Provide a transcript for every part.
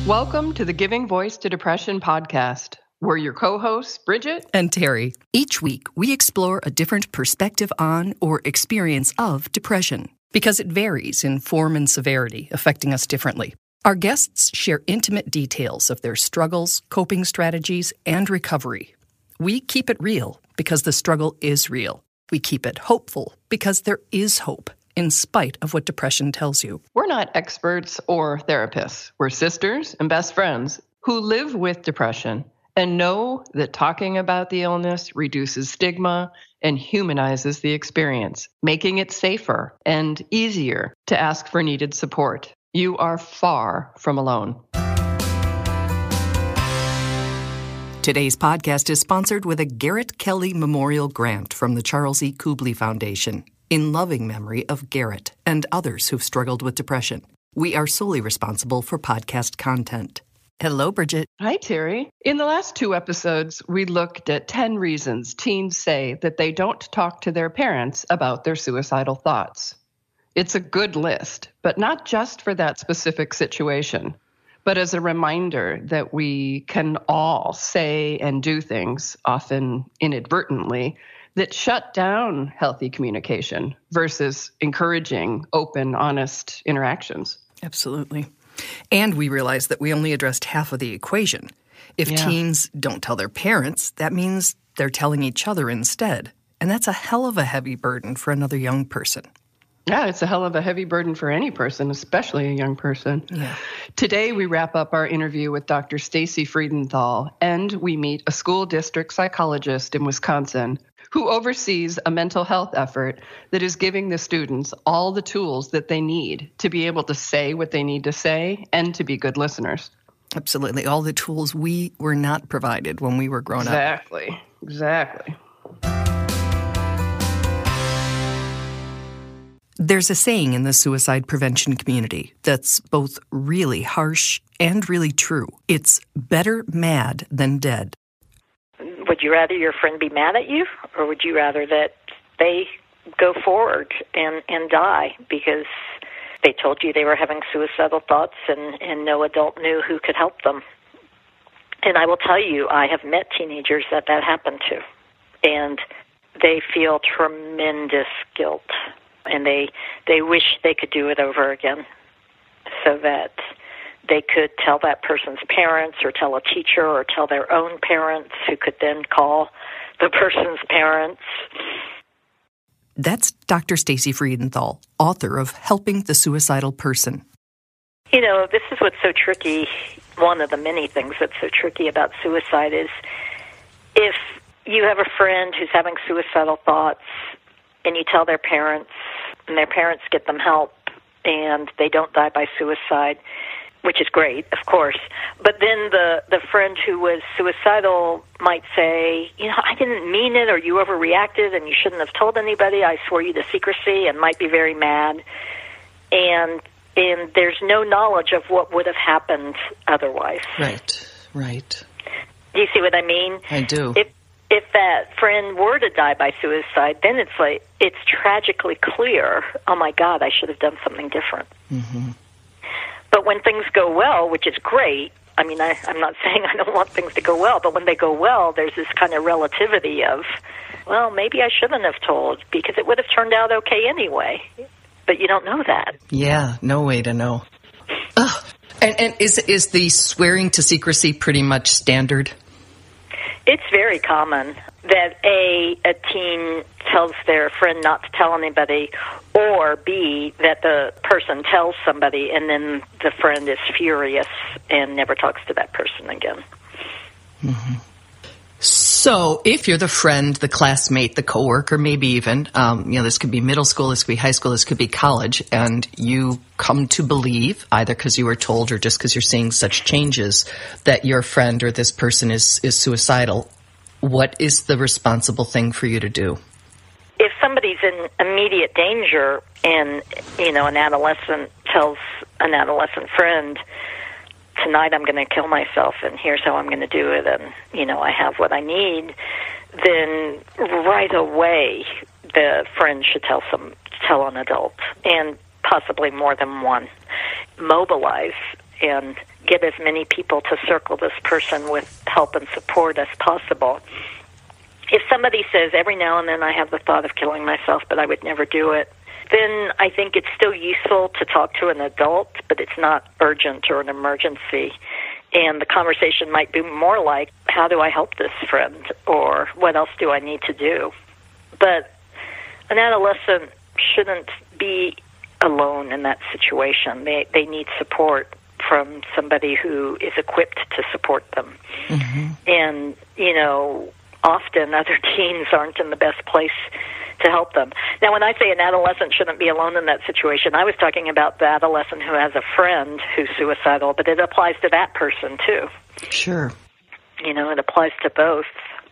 Welcome to the Giving Voice to Depression podcast. We're your co-hosts, Bridget and Terry. Each week, we explore a different perspective on or experience of depression because it varies in form and severity, affecting us differently. Our guests share intimate details of their struggles, coping strategies, and recovery. We keep it real because the struggle is real. We keep it hopeful because there is hope, in spite of what depression tells you. We're not experts or therapists. We're sisters and best friends who live with depression and know that talking about the illness reduces stigma and humanizes the experience, making it safer and easier to ask for needed support. You are far from alone. Today's podcast is sponsored with a Garrett Kelly Memorial Grant from the Charles E. Kubly Foundation, in loving memory of Garrett and others who've struggled with depression. We are solely responsible for podcast content. Hello, Bridget. Hi, Terry. In the last 2 episodes, we looked at 10 reasons teens say that they don't talk to their parents about their suicidal thoughts. It's a good list, but not just for that specific situation, but as a reminder that we can all say and do things, often inadvertently, that shut down healthy communication versus encouraging open, honest interactions. Absolutely. And we realized that we only addressed half of the equation. If teens don't tell their parents, that means they're telling each other instead. And that's a hell of a heavy burden for another young person. Yeah, it's a hell of a heavy burden for any person, especially a young person. Yeah. Today, we wrap up our interview with Dr. Stacy Friedenthal, and we meet a school district psychologist in Wisconsin who oversees a mental health effort that is giving the students all the tools that they need to be able to say what they need to say and to be good listeners. Absolutely. All the tools we were not provided when we were growing up. Exactly. There's a saying in the suicide prevention community that's both really harsh and really true. It's better mad than dead. Would you rather your friend be mad at you, or would you rather that they go forward and die because they told you they were having suicidal thoughts and no adult knew who could help them? And I will tell you, I have met teenagers that happened to, and they feel tremendous guilt, and they wish they could do it over again so that they could tell that person's parents or tell a teacher or tell their own parents who could then call the person's parents. That's Dr. Stacy Friedenthal, author of Helping the Suicidal Person. You know, this is what's so tricky. One of the many things that's so tricky about suicide is if you have a friend who's having suicidal thoughts and you tell their parents and their parents get them help and they don't die by suicide, which is great, of course. But then the friend who was suicidal might say, you know, I didn't mean it, or you overreacted and you shouldn't have told anybody. I swore you to secrecy, and might be very mad. And there's no knowledge of what would have happened otherwise. Right. Do you see what I mean? I do. If that friend were to die by suicide, then it's tragically clear, oh my God, I should have done something different. Mm-hmm. But when things go well, which is great, I mean, I'm not saying I don't want things to go well, but when they go well, there's this kind of relativity of, well, maybe I shouldn't have told because it would have turned out okay anyway. But you don't know that. Yeah, no way to know. Ugh. And is the swearing to secrecy pretty much standard? It's very common that A, a teen tells their friend not to tell anybody, or B, that the person tells somebody and then the friend is furious and never talks to that person again. Mm-hmm. So if you're the friend, the classmate, the coworker, maybe even, this could be middle school, this could be high school, this could be college, and you come to believe, either because you were told or just because you're seeing such changes, that your friend or this person is suicidal, what is the responsible thing for you to do? If somebody's in immediate danger and, an adolescent tells an adolescent friend, tonight I'm going to kill myself and here's how I'm going to do it and, I have what I need, then right away the friend should tell an adult, and possibly more than one. Mobilize and get as many people to circle this person with help and support as possible. If somebody says, every now and then I have the thought of killing myself, but I would never do it, then I think it's still useful to talk to an adult, but it's not urgent or an emergency. And the conversation might be more like, how do I help this friend? Or what else do I need to do? But an adolescent shouldn't be alone in that situation. They need support from somebody who is equipped to support them. Mm-hmm. And, often other teens aren't in the best place to help them. Now, when I say an adolescent shouldn't be alone in that situation, I was talking about the adolescent who has a friend who's suicidal, but it applies to that person, too. Sure. It applies to both.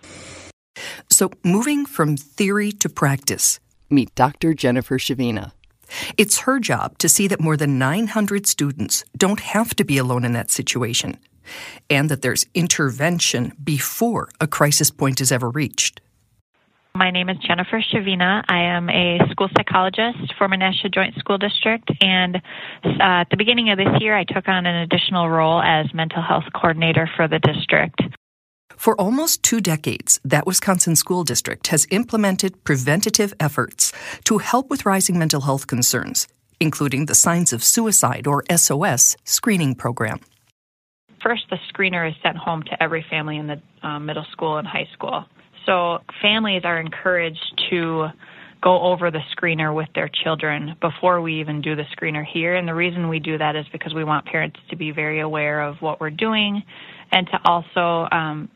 So, moving from theory to practice, meet Dr. Jennifer Shavina. It's her job to see that more than 900 students don't have to be alone in that situation, and that there's intervention before a crisis point is ever reached. My name is Jennifer Shavina. I am a school psychologist for Menasha Joint School District, and at the beginning of this year, I took on an additional role as mental health coordinator for the district. For almost 2 decades, that Wisconsin school district has implemented preventative efforts to help with rising mental health concerns, including the Signs of Suicide, or SOS, screening program. First, the screener is sent home to every family in the middle school and high school. So families are encouraged to go over the screener with their children before we even do the screener here. And the reason we do that is because we want parents to be very aware of what we're doing, and to also,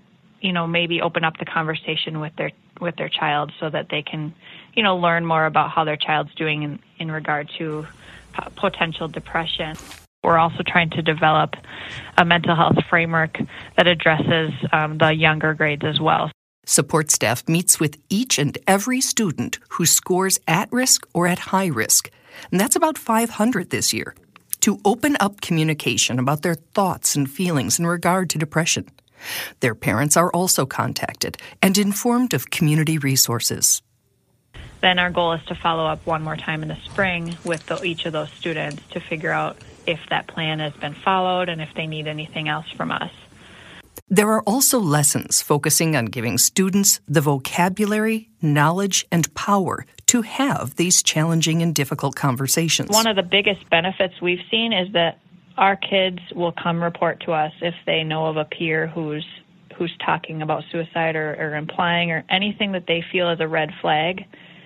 maybe open up the conversation with their child so that they can, learn more about how their child's doing in regard to potential depression. We're also trying to develop a mental health framework that addresses the younger grades as well. Support staff meets with each and every student who scores at risk or at high risk, and that's about 500 this year, to open up communication about their thoughts and feelings in regard to depression. Their parents are also contacted and informed of community resources. Then our goal is to follow up one more time in the spring with each of those students to figure out if that plan has been followed and if they need anything else from us. There are also lessons focusing on giving students the vocabulary, knowledge, and power to have these challenging and difficult conversations. One of the biggest benefits we've seen is that our kids will come report to us if they know of a peer who's talking about suicide or implying or anything that they feel is a red flag.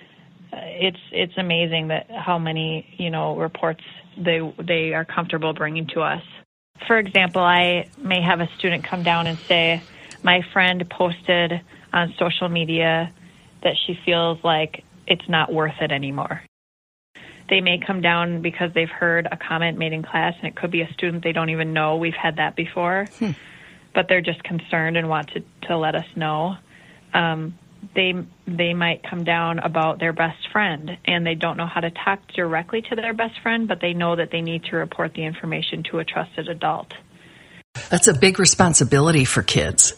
It's amazing that how many reports they are comfortable bringing to us. For example, I may have a student come down and say, my friend posted on social media that she feels like it's not worth it anymore. They may come down because they've heard a comment made in class, and it could be a student they don't even know. We've had that before, but they're just concerned and want to let us know. They might come down about their best friend, and they don't know how to talk directly to their best friend, but they know that they need to report the information to a trusted adult. That's a big responsibility for kids.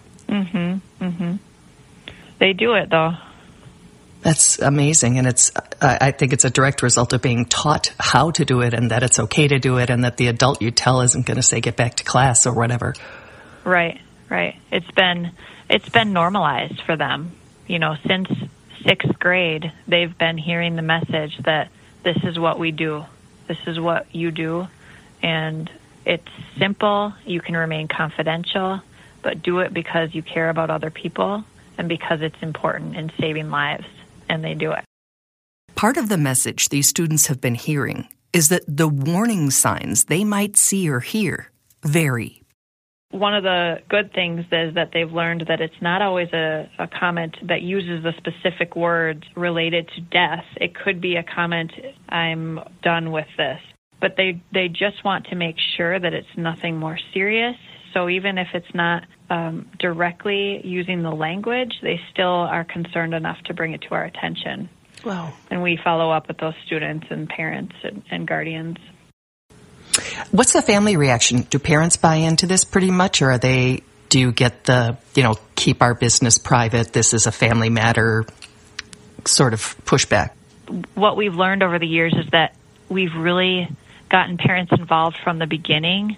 They do it, though. That's amazing, and I think it's a direct result of being taught how to do it, and that it's okay to do it, and that the adult you tell isn't going to say, get back to class or whatever. Right. It's been normalized for them. Since 6th grade, they've been hearing the message that this is what we do. This is what you do. And it's simple. You can remain confidential, but do it because you care about other people and because it's important in saving lives. And they do it. Part of the message these students have been hearing is that the warning signs they might see or hear vary. One of the good things is that they've learned that it's not always a comment that uses the specific words related to death. It could be a comment, I'm done with this. But they just want to make sure that it's nothing more serious. So even if it's not directly using the language, they still are concerned enough to bring it to our attention. Wow. And we follow up with those students and parents and guardians. What's the family reaction? Do parents buy into this pretty much, or do you get the, keep our business private, this is a family matter sort of pushback? What we've learned over the years is that we've really gotten parents involved from the beginning.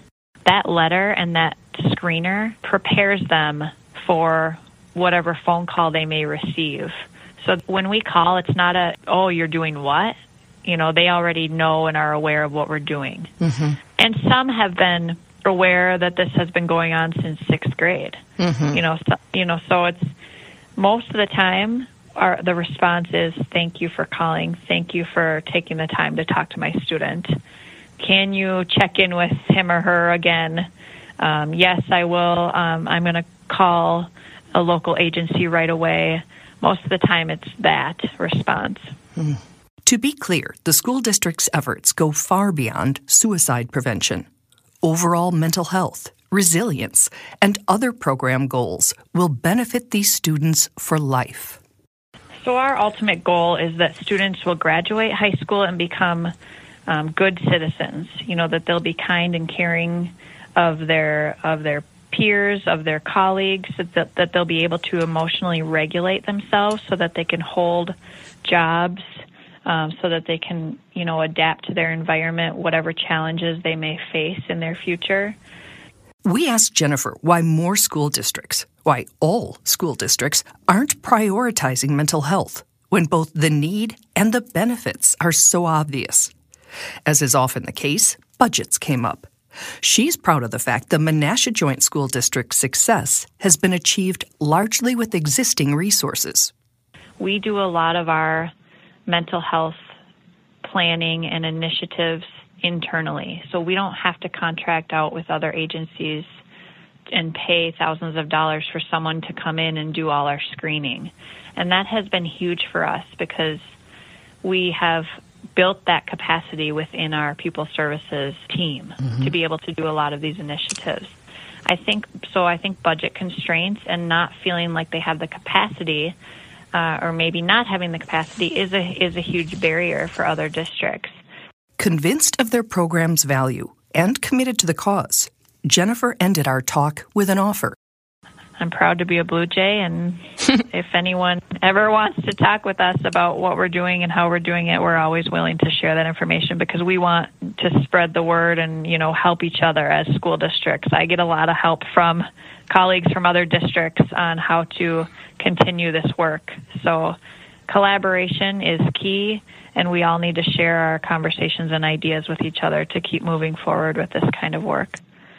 that letter and that screener prepares them for whatever phone call they may receive. So when we call, it's not a, oh, you're doing what? You know, they already know and are aware of what we're doing. Mm-hmm. And some have been aware that this has been going on since 6th grade. Mm-hmm. So it's most of the time the response is, thank you for calling. Thank you for taking the time to talk to my student. Can you check in with him or her again? Yes, I will. I'm going to call a local agency right away. Most of the time it's that response. Mm. To be clear, the school district's efforts go far beyond suicide prevention. Overall mental health, resilience, and other program goals will benefit these students for life. So our ultimate goal is that students will graduate high school and become good citizens, that they'll be kind and caring of their peers, of their colleagues, that they'll be able to emotionally regulate themselves so that they can hold jobs, so that they can, adapt to their environment, whatever challenges they may face in their future. We asked Jennifer why all school districts aren't prioritizing mental health when both the need and the benefits are so obvious. As is often the case, budgets came up. She's proud of the fact the Menasha Joint School District's success has been achieved largely with existing resources. We do a lot of our mental health planning and initiatives internally, so we don't have to contract out with other agencies and pay thousands of dollars for someone to come in and do all our screening. And that has been huge for us because we have built that capacity within our pupil services team to be able to do a lot of these initiatives. I think budget constraints and not feeling like they have the capacity or maybe not having the capacity is a huge barrier for other districts. Convinced of their program's value and committed to the cause, Jennifer ended our talk with an offer. I'm proud to be a Blue Jay, and if anyone ever wants to talk with us about what we're doing and how we're doing it, we're always willing to share that information because we want to spread the word and, help each other as school districts. I get a lot of help from colleagues from other districts on how to continue this work. So collaboration is key, and we all need to share our conversations and ideas with each other to keep moving forward with this kind of work.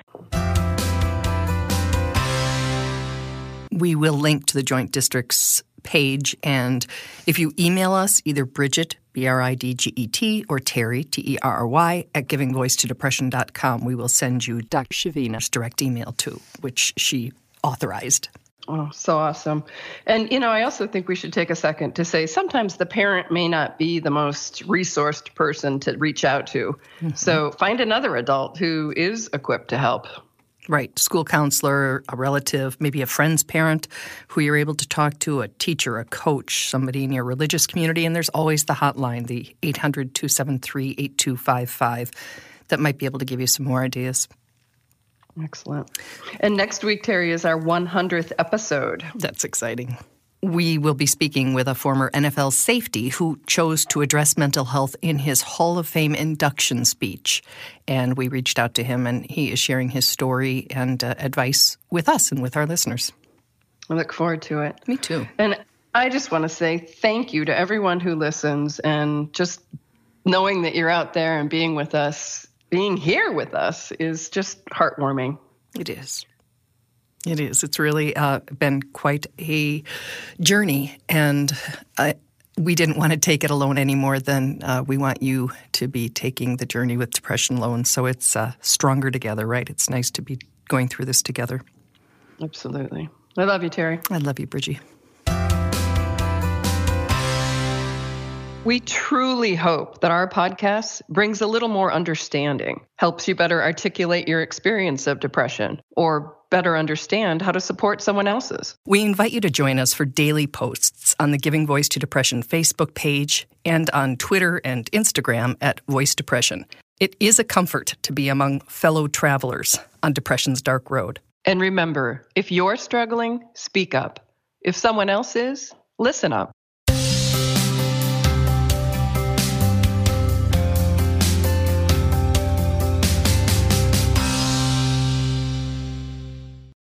We will link to the Joint District's page, and if you email us, either Bridget, BRIDGET, or Terry, TERRY, at givingvoicetodepression.com, we will send you Dr. Shavina's direct email too, which she authorized. Oh, so awesome. And, I also think we should take a second to say sometimes the parent may not be the most resourced person to reach out to. Mm-hmm. So find another adult who is equipped to help. Right. School counselor, a relative, maybe a friend's parent who you're able to talk to, a teacher, a coach, somebody in your religious community. And there's always the hotline, the 800-273-8255, that might be able to give you some more ideas. Excellent. And next week, Terry, is our 100th episode. That's exciting. We will be speaking with a former NFL safety who chose to address mental health in his Hall of Fame induction speech. And we reached out to him, and he is sharing his story and advice with us and with our listeners. I look forward to it. Me too. And I just want to say thank you to everyone who listens, and just knowing that you're out there and being with us, being here with us is just heartwarming. It is. It is. It's really been quite a journey, and we didn't want to take it alone any more than we want you to be taking the journey with depression alone. So it's stronger together, right? It's nice to be going through this together. Absolutely. I love you, Terry. I love you, Bridgie. We truly hope that our podcast brings a little more understanding, helps you better articulate your experience of depression, or better understand how to support someone else's. We invite you to join us for daily posts on the Giving Voice to Depression Facebook page and on Twitter and Instagram at Voice Depression. It is a comfort to be among fellow travelers on depression's dark road. And remember, if you're struggling, speak up. If someone else is, listen up.